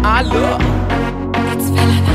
Allo. It's Velana.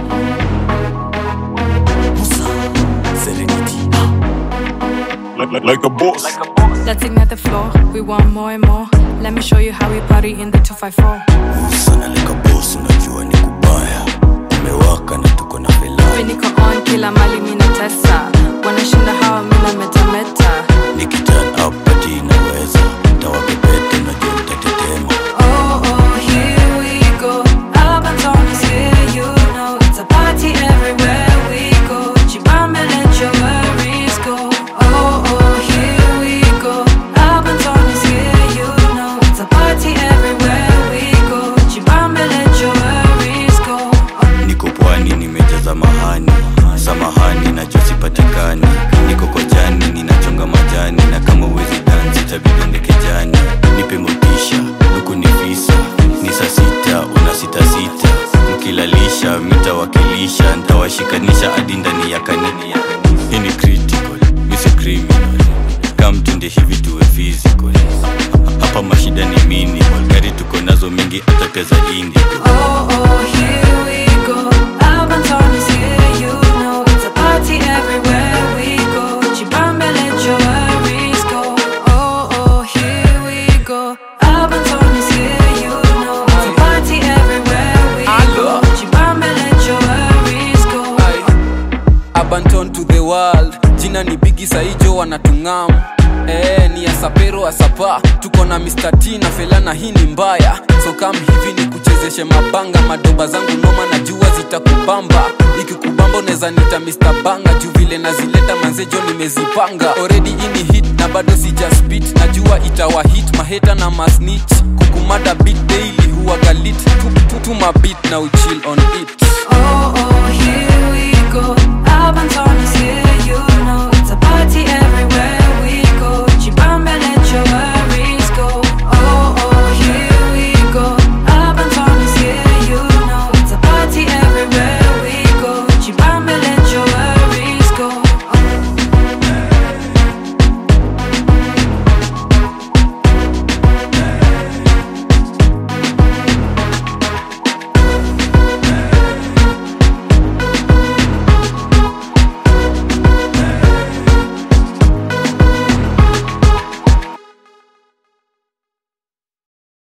Musa, Serenity. Like a boss. Let's ignite the floor, we want more and more. Let me show you how we party in the 254. Musa na like a boss, unajua ni kubaya. Umewaka na tuko na velana. Niko on kila mali mina tesa. Wanashinda hawa mina metameta. Niki turn up pati inaweza. Tawakepete na jua mtatetema. Oh, oh, here we go. Albanton is here, you know. It's a party everywhere we go. Chibambe, let your worries go. Oh, oh, here we go. Albanton is here, you know. It's a party everywhere we go. Chibambe, let your worries go. Niko pwani nimejaza mahani. Samahani na josi patikani. Niko kojani ninachonga majani. Na kama uwezi dansi itabidi ndeke jani. Nipe motisha, nuku ni visa. Ni saa sita, una sita sita. Mkilalisha, mitawakilisha. Ntawashikanisha hadi ndani ya kanini. Hii ni critical, misi criminal. Come tunde hivi tuwe physical. Hapa mashida ni minimal. Gari tuko nazo mingi hata pia za indigo. Oh, oh, here we go. Albanton is here, you know. It's a party everywhere we go. Chibambe, let your worries go. Oh, oh, here we go. Albanton is here, you know. It's a party everywhere we go. Chibambe, let your worries go. Abanton to the world. Jina ni Biggie Saijo wanatungam. Ni asapero asapa. Tuko na Mr. T na Velana, hii ni mbaya. So come hivi ni kuchezeshe mabanga. Madoba zangu noma na jua zitakubamba. Ikikubamba uneza nita Mr. Banga. Juu vile nazileta manzejo nimezipanga. Already ini hit na bado sija spit. Najua itawa hit maheta na masnitch. Kukumada beat daily huwa galit. Tuma beat na uchill on it.